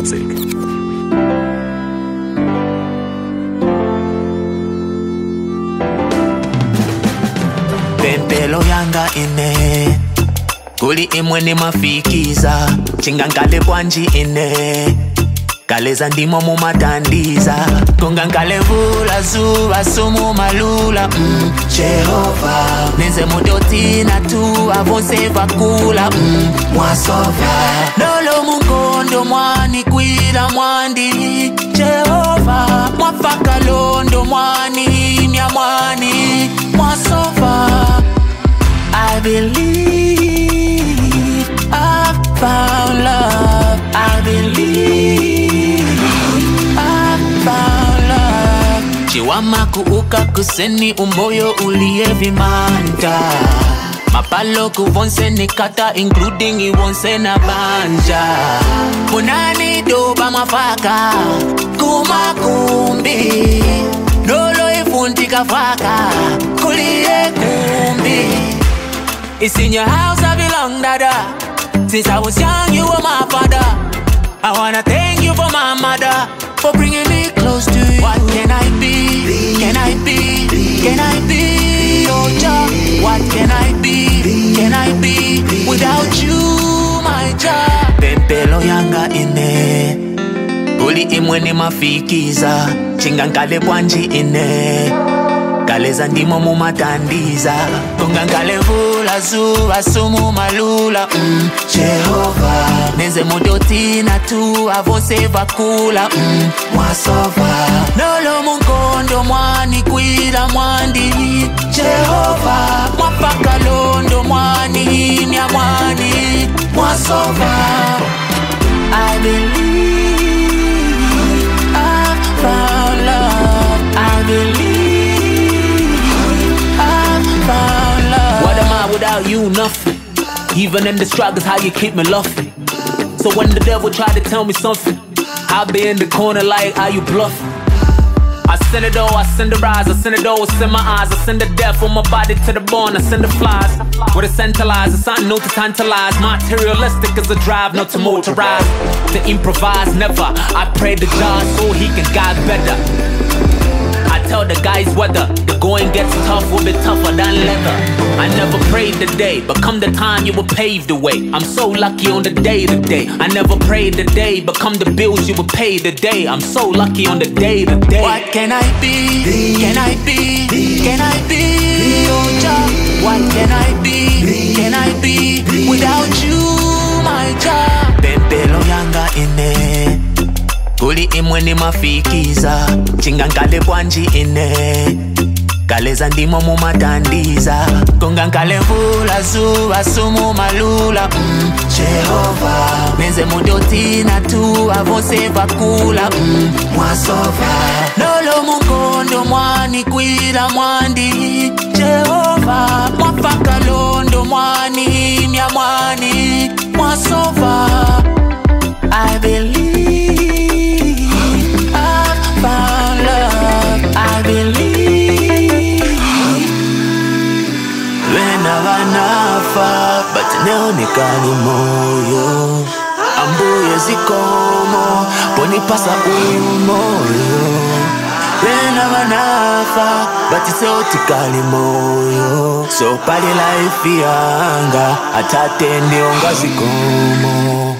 music. Pempelo yanga ine kuli imweni mafikiza chingankale bwanji ine kaleza ndimo mumatandiza kongankale vula zuva sumu malula Jehova nenze mudotina tu avonse vakula mwasova lolo mungondo mwani kwila mwandi Jehova mwafaka londo mwani mya mwani mwasova I believe I found love. I believe I found love. Chiwama kuuka kuseni umoyo uliye vimanta mapalo kuvonse nikata including iwonse na banja punani doba mafaka kumakumbi lolo ifunti kafaka kuliye kumbi. It's in your house I belong, dada. Since I was young, you were my father. I wanna thank you for my mother, for bringing me close to you. What can I be? Can I be? Can I be your job? What can I be? Can I be without you, my job? Pempelo yanga ine uli imweni mafikiza chingankale bwanji ine kaleza ndimo mumatandiza kongankale vula zuva sumu malula Jehova nenze mudotina tu avonse vakula mwasova lolo mungondo mwani kwila mwandi Jehova mwafaka londo mwani mya mwani mwasova I believe I found love. I believe what am I without you? Nothing. Even in the struggles, how you keep me laughing. So when the devil tried to tell me something, I'll be in the corner like, are you bluffing? I send it all, I send the rise, I send it all, I send my eyes, I send the death from my body to the bone, I send the flies. With a centralized, it's something new to tantalize. Materialistic as a drive, not to motorize. To improvise, never. I pray to God so he can guide better. I tell the guys whether the going gets tough, will be tougher than leather. I never prayed the day, but come the time you will pave the way. I'm so lucky on the day to day. I never prayed the day, but come the bills you will pay the day. I'm so lucky on the day to day. What can I be? Can I be? Can I be your job? What can I be? Can I be without you, my job? Pempelo yanga ine kuli imweni mafikiza chingankale bwanji ine kaleza ndimo mumatandiza kongankale vula zuva sumu malula Jehova nenze mudotina tu avonse vakula mwasova lolo mungondo mwani kwila mwandi Jehova mwafaka londo mwani mya mwani mwasova I believe I found love. I believe whenever nafa but neonekani moyo ambuye zikomo ponipasa umoyo whenever nafa but iseotikali moyo so pali life yanga atate ndionga zikomo